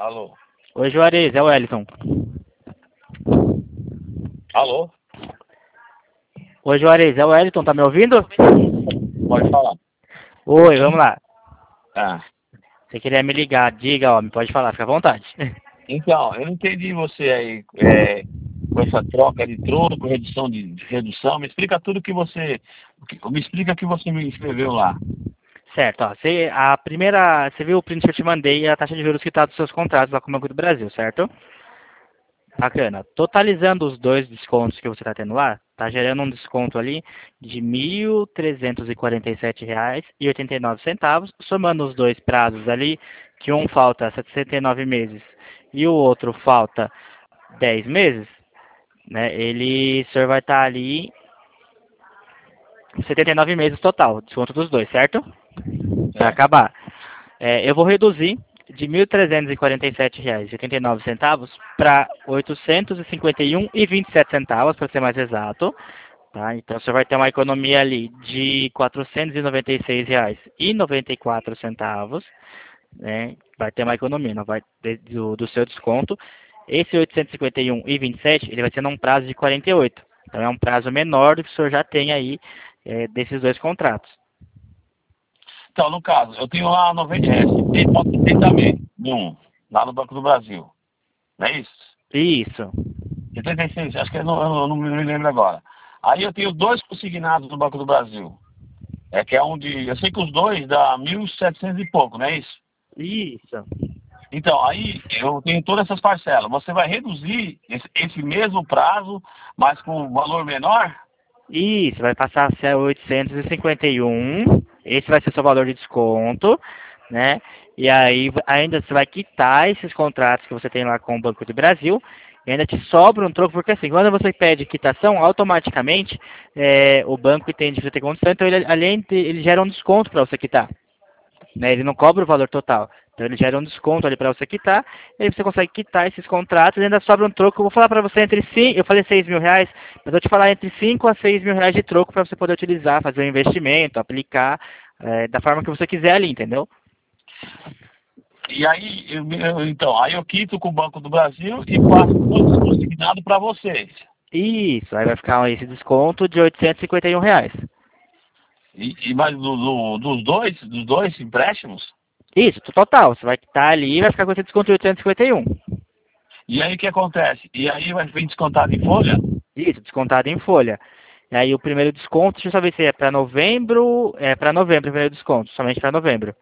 Alô? Oi, Juarez, é o Wellington. Alô? Oi, Juarez, é o Wellington, tá me ouvindo? Pode falar. Oi, vamos lá. Ah, Você queria me ligar, diga, homem, pode falar, fica à vontade. então, eu não entendi você aí com essa troca de troco, redução de redução. Me explica tudo que você. Me explica o que você me escreveu lá. Certo, ó, você viu o print que eu te mandei e a taxa de juros que tá dos seus contratos lá com o Banco do Brasil, certo? Bacana. Totalizando os dois descontos que você está tendo lá, tá gerando um desconto ali de R$ 1.347,89, somando os dois prazos ali, que um falta 69 meses e o outro falta 10 meses, né? O senhor vai estar ali 79 meses total, desconto dos dois, certo? Para É. acabar. Eu vou reduzir de R$ 1.347,89 para R$ 851,27, para ser mais exato. Tá? Então você vai ter uma economia ali de R$ 496,94, né? Vai ter uma economia, não vai do seu desconto. Esse 851,27 ele vai ser num prazo de 48. Então é um prazo menor do que o senhor já tem aí desses dois contratos. Então, no caso, eu tenho lá 70 meses, lá no Banco do Brasil. Não é isso? Isso. 76, acho que eu não me lembro agora. Aí eu tenho dois consignados no Banco do Brasil. Que é um de. Eu sei que os dois dá 1.700 e pouco, não é isso? Isso. Então, aí eu tenho todas essas parcelas. Você vai reduzir esse mesmo prazo, mas com valor menor? Isso, vai passar a ser 851. Esse vai ser o seu valor de desconto, né? E aí ainda você vai quitar esses contratos que você tem lá com o Banco do Brasil. E ainda te sobra um troco, porque assim, quando você pede quitação, automaticamente o banco entende que você tem condição, então ele gera um desconto para você quitar, né? Ele não cobra o valor total. Então ele gera um desconto ali para você quitar, e aí você consegue quitar esses contratos e ainda sobra um troco. Eu vou falar para você eu falei R$ 6.000, mas eu vou te falar entre R$ 5.000 a R$ 6.000 de troco para você poder utilizar, fazer um investimento, aplicar da forma que você quiser ali, entendeu? E aí, então, aí eu quito com o Banco do Brasil e passo todo consignado para vocês. Isso, aí vai ficar esse desconto de R$ 851. Mas dos dois empréstimos? Isso, total. Você vai quitar ali e vai ficar com esse desconto de 851. E aí o que acontece? E aí vai vir descontado em folha? Isso, descontado em folha. E aí o primeiro desconto, deixa eu saber se é para novembro. É para novembro o primeiro desconto, somente para novembro.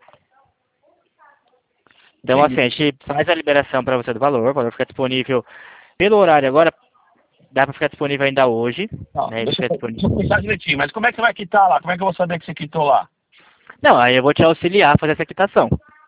Então, assim, Entendi. a gente faz a liberação para você do valor, o valor fica disponível pelo horário agora, dá para ficar disponível ainda hoje, Não, né? Ele deixa fica eu disponível. pensar direitinho. Mas como é que você vai quitar lá? Como é que eu vou saber que você quitou lá? Não, aí eu vou te auxiliar a fazer essa quitação.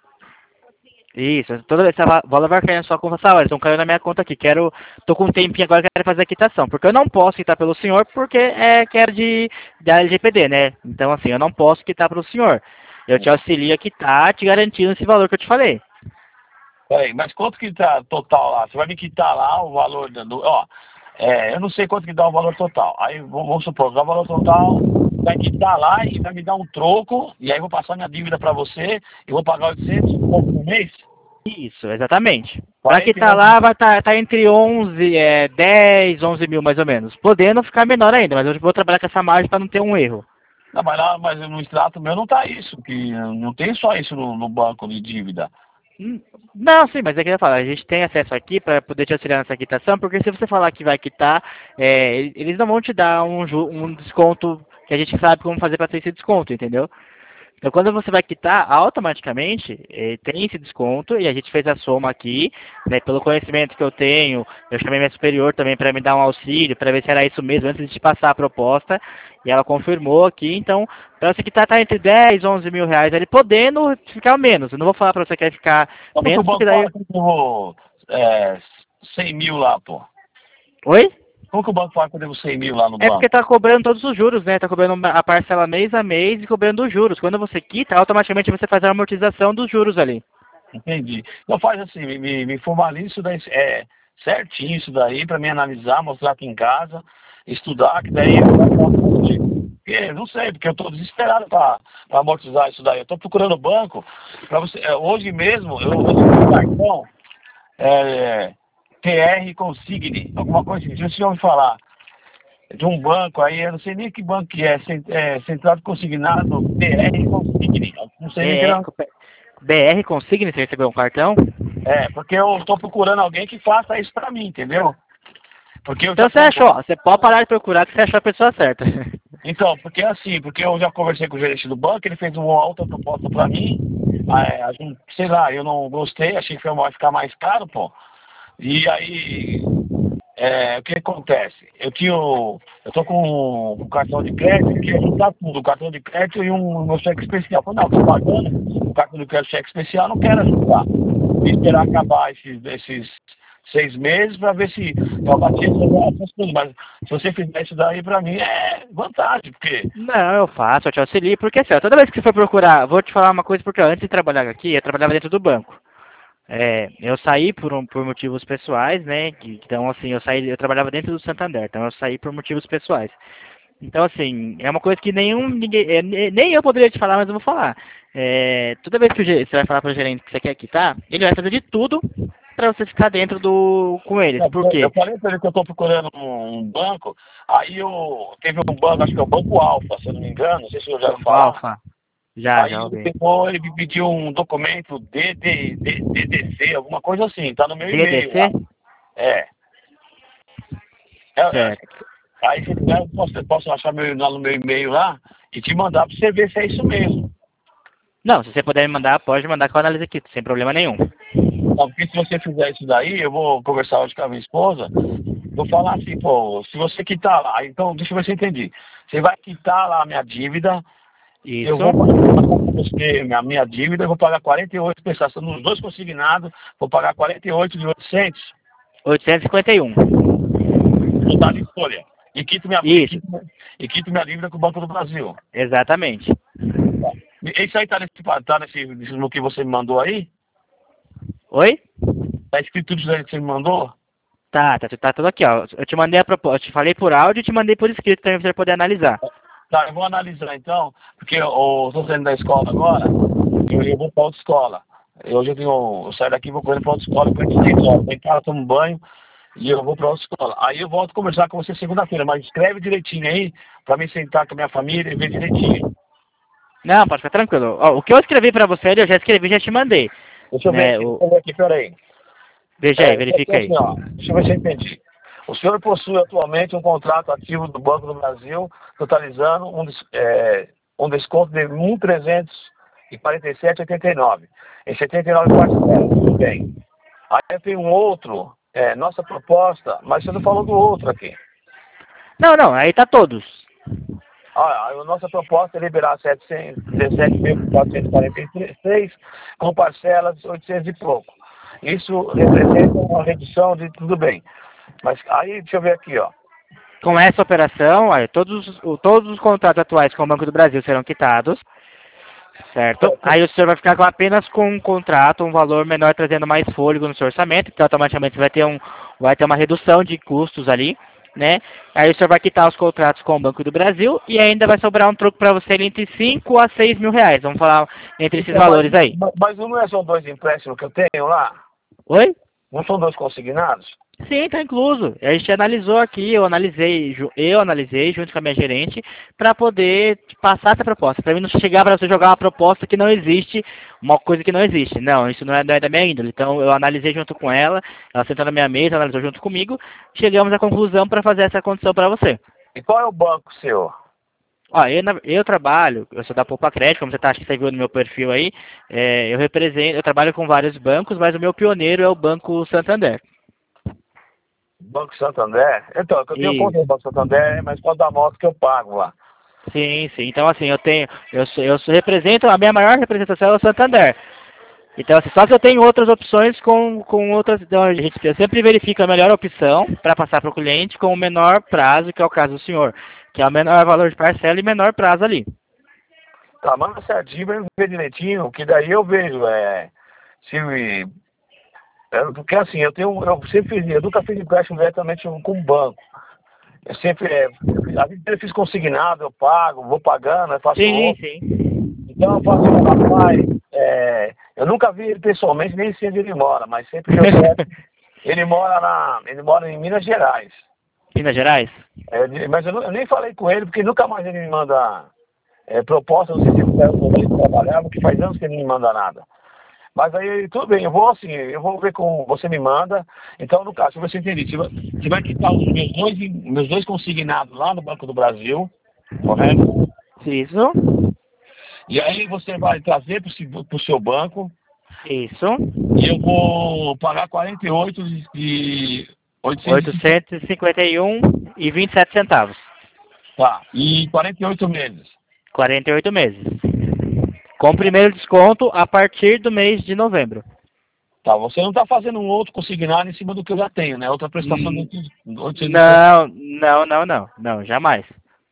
Isso, toda vez que essa bola vai cair na sua conta, essa hora, então caiu na minha conta aqui, tô com um tempinho agora, quero fazer a quitação, porque eu não posso quitar pelo senhor, porque quero da LGPD, né? Então, assim, eu não posso quitar pelo senhor. Eu te auxilio a quitar, te garantindo esse valor que eu te falei. Peraí, mas quanto que tá total lá? Você vai me quitar lá o valor ó, eu não sei quanto que dá o valor total. Aí vamos supor, dá o valor total, vai quitar lá e vai me dar um troco, e aí eu vou passar minha dívida para você, e vou pagar 800 e pouco por mês? Isso, exatamente. Para quitar 49. lá vai tá entre 11, 10, 11 mil mais ou menos. Podendo ficar menor ainda, mas eu vou trabalhar com essa margem para não ter um erro. Não, mas no extrato meu não tá isso, que não tem só isso no banco de dívida. Não, sim, mas é que eu ia falar, a gente tem acesso aqui para poder te auxiliar nessa quitação, porque se você falar que vai quitar, eles não vão te dar um desconto que a gente sabe como fazer para ter esse desconto, entendeu? Então, quando você vai quitar, automaticamente tem esse desconto e a gente fez a soma aqui, né, pelo conhecimento que eu tenho, eu chamei minha superior também para me dar um auxílio, para ver se era isso mesmo antes de te passar a proposta, e ela confirmou aqui. Então, para você quitar, tá entre 10, 11 mil reais, ali podendo ficar menos. Eu não vou falar para você que vai ficar Como que o menos, porque banco daí... fala que eu vou 100 mil lá, pô? Oi? Como que o banco fala que eu devo 100 mil lá no É porque banco? tá cobrando todos os juros, né? Tá cobrando a parcela mês a mês e cobrando os juros. Quando você quita, automaticamente você faz a amortização dos juros ali. Entendi. Então faz assim, me formaliza isso daí, certinho isso daí, para me analisar, mostrar aqui em casa, estudar, que daí eu vou falar contigo. Porque, não sei, porque eu estou desesperado para amortizar isso daí. Eu estou procurando banco para você. Hoje mesmo, eu tenho um cartão é, TR Consigne, alguma coisa assim, deixa eu ouvir falar. De um banco aí, eu não sei nem que banco que é, Central de Consignado TR Consigne. Não sei nem que BR, não. BR Consigne, você recebeu um cartão? É, porque eu estou procurando alguém que faça isso pra mim, entendeu? Porque eu Então já você achou, você pode parar de procurar que você achou a pessoa certa. Então, porque assim, porque eu já conversei com o gerente do banco, ele fez uma outra proposta pra mim, a gente, sei lá, eu não gostei, achei que vai ficar mais caro, pô. E aí, o que acontece? Eu tô com um cartão de crédito, que juntar tudo, o cartão de crédito e um meu cheque especial. Eu falei, não, tô pagando o cartão de crédito, cheque especial, não quero ajudar. E esperar acabar esses 6 meses para ver se eu bati essas coisas. Mas se você fizer isso daí, para mim é vantagem, porque. Não, eu faço, eu te auxilio, porque assim, ó, toda vez que você for procurar, vou te falar uma coisa, porque ó, antes de trabalhar aqui, eu trabalhava dentro do banco. Eu saí por motivos pessoais, né? Então, assim, eu trabalhava dentro do Santander, então eu saí por motivos pessoais. Então, assim, é uma coisa que nem eu poderia te falar, mas eu vou falar. Toda vez que você vai falar para o gerente que você quer quitar, ele vai fazer de tudo para você ficar dentro com eles. Não, Por quê? eu falei para ele que eu estou procurando um banco, aí teve um banco, acho que é o Banco Alfa, se eu não me engano, não sei se eu já ouvi Banco falar. Alfa, já Aí ele ouvi. pegou, ele me pediu um documento DDC, alguma coisa assim, tá no meu e-mail lá. DDC? É. É, é. Certo. Aí se quiser, eu posso achar lá no meu e-mail lá e te mandar para você ver se é isso mesmo. Não, se você puder me mandar, pode mandar que eu analiso aqui, sem problema nenhum. Não, porque se você fizer isso daí, eu vou conversar hoje com a minha esposa, vou falar assim, pô, se você quitar lá, então deixa eu ver se eu entendi. Você vai quitar lá a minha dívida, eu Isso. vou pagar com você a minha dívida, eu vou pagar 48 prestações, nos dois consignados, vou pagar 48 de 800, 851. total de folha. E quito minha, e Isso, quito, e quito minha dívida com o Banco do Brasil. exatamente. Isso aí nesse no que você me mandou aí? Oi? Tá escrito tudo isso aí que você me mandou? Tá tudo aqui, ó. Eu te mandei a proposta, eu te falei por áudio e te mandei por escrito também pra você poder analisar. Tá, eu vou analisar então, porque eu estou saindo da escola agora, eu vou para outra escola. Hoje eu saio daqui e vou correndo para outra escola, depois de 6 horas. Vem cá, tomo banho e eu vou para outra escola. Aí eu volto a conversar com você segunda-feira, mas escreve direitinho aí, para mim sentar com a minha família e ver direitinho. Não, pode ficar tranquilo. Ó, o que eu escrevi pra você, eu já escrevi e já te mandei. Deixa eu ver Né, aqui, deixa eu ver aqui, peraí. veja aí, verifica aí. Assim, ó, deixa eu ver se eu entendi. O senhor possui atualmente um contrato ativo do Banco do Brasil, totalizando um desconto de 1.347,89. Em 79 parcelas, tudo bem. Aí eu tenho um outro, nossa proposta, mas você não falou do outro aqui. Não, aí tá todos. A nossa proposta é liberar 717.443 com parcelas de 800 e pouco. Isso representa uma redução de tudo bem. Mas aí, deixa eu ver aqui, ó. Com essa operação, aí, todos os contratos atuais com o Banco do Brasil serão quitados, certo? Aí o senhor vai ficar apenas com um contrato, um valor menor, trazendo mais fôlego no seu orçamento, então automaticamente você vai ter uma redução de custos ali, né? Aí o senhor vai quitar os contratos com o Banco do Brasil e ainda vai sobrar um troco para você ali entre 5 a 6 mil reais. Vamos falar entre esses Então, valores aí. mas não são dois empréstimos que eu tenho lá? Oi? Não são dois consignados? Sim, tá incluso. A gente analisou aqui, eu analisei junto com a minha gerente para poder te passar essa proposta. Para mim não chegar para você jogar uma proposta que não existe, uma coisa que não existe. Não, isso não é da minha índole. Então eu analisei junto com ela sentou na minha mesa, analisou junto comigo, chegamos à conclusão para fazer essa condição para você. E qual é o banco seu? Ó, eu trabalho, eu sou da Poupa Crédito, como você acha que você viu no meu perfil aí, eu trabalho com vários bancos, mas o meu pioneiro é o Banco Santander. Banco Santander? Então, eu tenho conta no Isso. Banco Santander, mas qual da moto que eu pago lá? Sim, sim. Então, assim, represento, a minha maior representação é o Santander. Então, assim, só que eu tenho outras opções com outras. Então, eu sempre verifica a melhor opção para passar para o cliente com o menor prazo, que é o caso do senhor, que é o menor valor de parcela e menor prazo ali. Tá, manda certinho, eu ver direitinho, que daí eu vejo, se porque assim, eu sempre fiz, eu nunca fiz empréstimo diretamente com o banco. Eu sempre, a vida eu fiz consignado, eu pago, vou pagando, eu faço Sim, outro. sim. Então eu falei, rapaz, eu nunca vi ele pessoalmente, nem sei onde ele mora, mas sempre que eu quero, ele mora em Minas Gerais. Minas Gerais? Mas eu nem falei com ele, porque nunca mais ele me manda proposta, não sei se ele quando ele trabalhava, que faz anos que ele não me manda nada. Mas aí, tudo bem, eu vou ver com você me manda. Então, no caso, se você entender, você vai quitar os meus dois consignados lá no Banco do Brasil, correto? Isso. E aí você vai trazer para o seu banco. Isso. E eu vou pagar 48 de 851,27 centavos. Tá. E 48 meses. 48 meses. Com o primeiro desconto a partir do mês de novembro. Tá, você não está fazendo um outro consignado em cima do que eu já tenho, né? Outra prestação de 850. Não, jamais.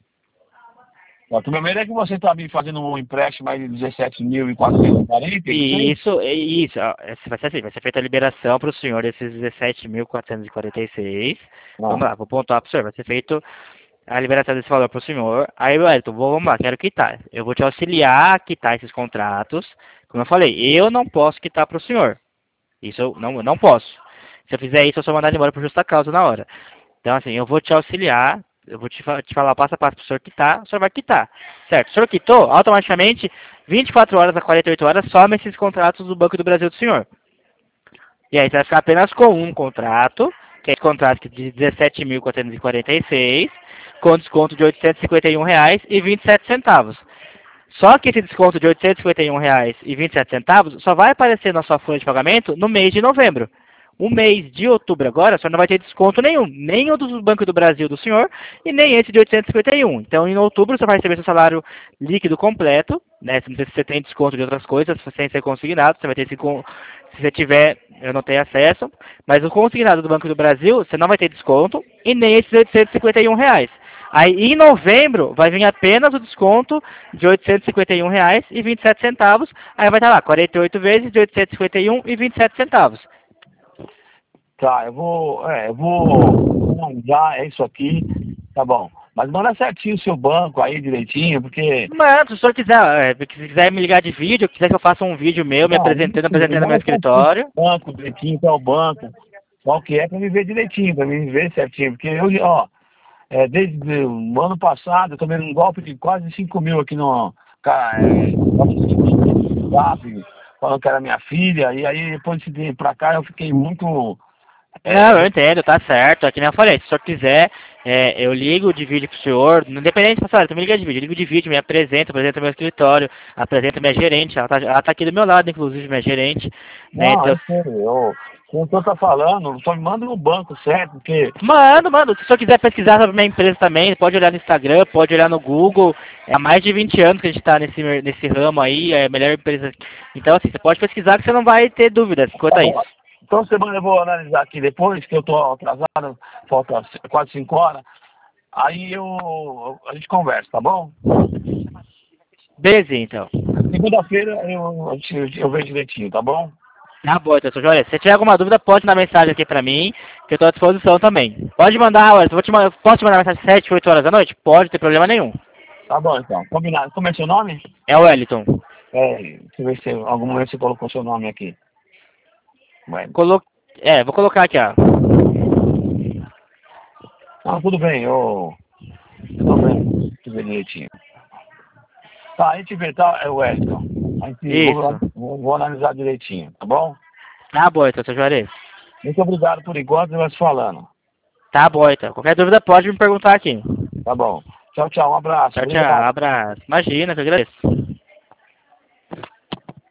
O meu medo é que você está me fazendo um empréstimo aí de 17.440. Isso. Vai ser assim, vai ser feita a liberação para o senhor desses 17.446. Vamos lá, vou pontuar para o senhor. Vai ser feito a liberação desse valor para o senhor. Aí, Wellington, vamos lá, quero quitar. Eu vou te auxiliar a quitar esses contratos. Como eu falei, eu não posso quitar para o senhor. Isso eu não posso. Se eu fizer isso, eu sou mandado embora por justa causa na hora. Então, assim, eu vou te auxiliar. Eu vou te falar passo a passo para o senhor quitar. O senhor vai quitar. Certo? O senhor quitou, automaticamente, 24 horas a 48 horas, some esses contratos do Banco do Brasil do senhor. E aí você vai ficar apenas com um contrato, que é esse contrato de 17.446, com desconto de R$ 851,27. Só que esse desconto de R$ 851,27 só vai aparecer na sua folha de pagamento no mês de novembro. O mês de outubro agora, o senhor não vai ter desconto nenhum. Nem o do Banco do Brasil do senhor e nem esse de 851. Então, em outubro, você vai receber seu salário líquido completo, né? Não sei se você tem desconto de outras coisas, sem ser consignado, você vai ter esse... Se você tiver, eu não tenho acesso. Mas o consignado do Banco do Brasil, você não vai ter desconto e nem esses R$ 851. Aí, em novembro, vai vir apenas o desconto de R$ 851,27. Aí vai estar lá, 48 vezes de R$ 851,27. Tá, eu vou analisar, é isso aqui, tá bom. Mas manda certinho o seu banco aí direitinho, porque... Mano, se o senhor quiser, se quiser me ligar de vídeo, quiser que eu faça um vídeo meu, me apresentando no meu escritório. Banco direitinho, qual banco, qual que é, pra me ver direitinho, pra me ver certinho. Porque eu, desde o ano passado, eu tomei um golpe de quase 5 mil aqui no... falando que era minha filha, e aí depois de vir pra cá eu fiquei muito... Não, eu entendo, tá certo. Aqui nem eu falei, se o senhor quiser, eu ligo de vídeo pro senhor, independente, pessoal, tu me liga de vídeo, eu ligo de vídeo, me apresento meu escritório, apresento minha gerente, ela tá aqui do meu lado, inclusive, minha gerente. Né, Não, então... como o senhor tá falando, só me manda no banco, certo? Porque... Mano, se o senhor quiser pesquisar sobre minha empresa também, pode olhar no Instagram, pode olhar no Google, há mais de 20 anos que a gente tá nesse ramo aí, é a melhor empresa. Então, assim, você pode pesquisar que você não vai ter dúvidas quanto a isso. Então, semana eu vou analisar aqui depois, que eu tô atrasado, falta quase 5 horas. Aí a gente conversa, tá bom? Beleza, então. Segunda-feira eu vejo direitinho, tá bom? Tá bom, então, seu Jorge. Se tiver alguma dúvida, pode mandar mensagem aqui pra mim, que eu tô à disposição também. Pode mandar, olha, posso te mandar mensagem às 7, 8 horas da noite? Pode, não tem problema nenhum. Tá bom, então. Combinado. Como é seu nome? É o Wellington. Deixa eu ver se algum momento você colocou seu nome aqui. Bueno. Vou colocar aqui, ó. Ah, tudo bem, tudo bem, deixa eu ver direitinho. Tá, a gente vê, tá, é o Wellington. Vou analisar direitinho, tá bom? Tá bom, então, seu Juarez. Muito obrigado por enquanto, nós falando. Tá bom, então. Qualquer dúvida pode me perguntar aqui. Tá bom. Tchau, um abraço. Tchau, abraço. Imagina, que eu agradeço.